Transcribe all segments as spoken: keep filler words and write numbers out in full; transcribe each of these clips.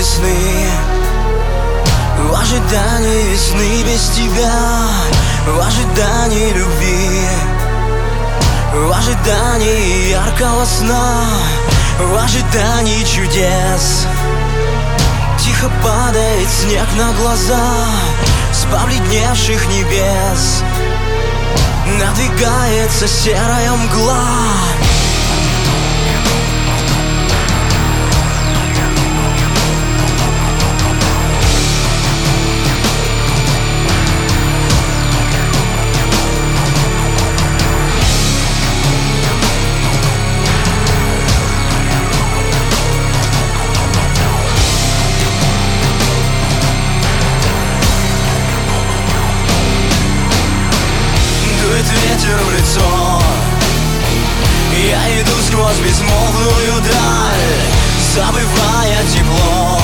весны, в ожидании весны без тебя, в ожидании любви, в ожидании яркого сна, в ожидании чудес. Тихо падает снег на глаза с побледневших небес. Надвигается серая мгла. Ветер в лицо, я иду сквозь безмолвную даль, забывая тепло.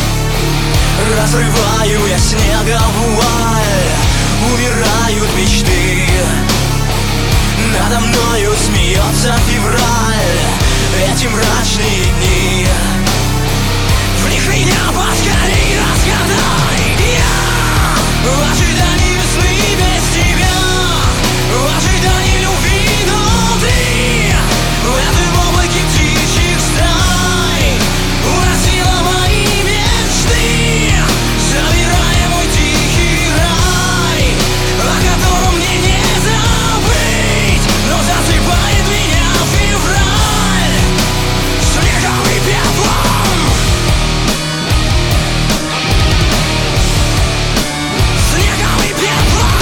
Разрываю я снега вуаль, умирают мечты. Надо мною смеется февраль, эти мрачные дни. В них меня поскорей разгадай. Я в ожидании весны без тебя, в ожидании любви, но ты в этом облаке птичьих стай уносила мои мечты, забирая мой тихий рай, о котором мне не забыть, но засыпает меня февраль снегом и пеплом. Снегом и пеплом.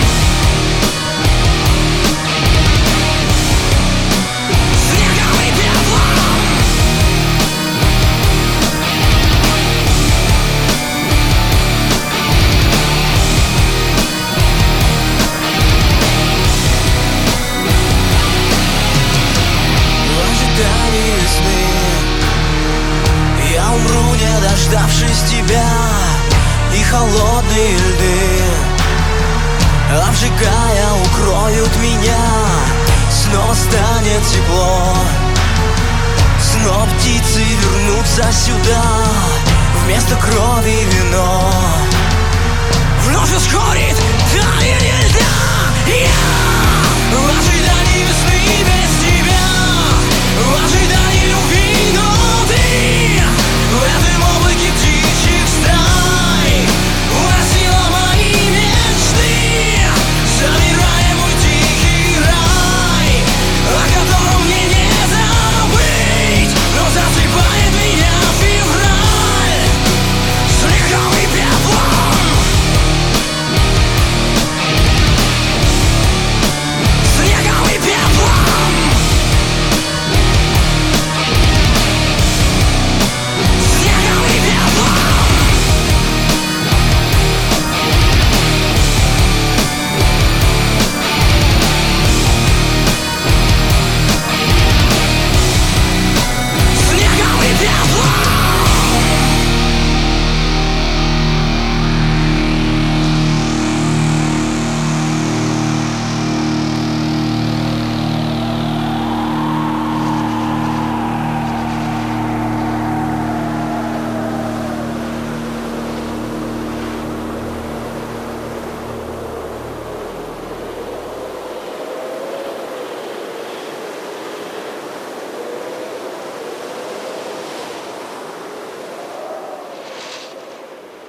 Я умру, не дождавшись тебя, и холодные льды, обжигая, укроют меня. Снова станет тепло, снова птицы вернутся сюда, вместо крови вино вновь ускорит таяние льда. Я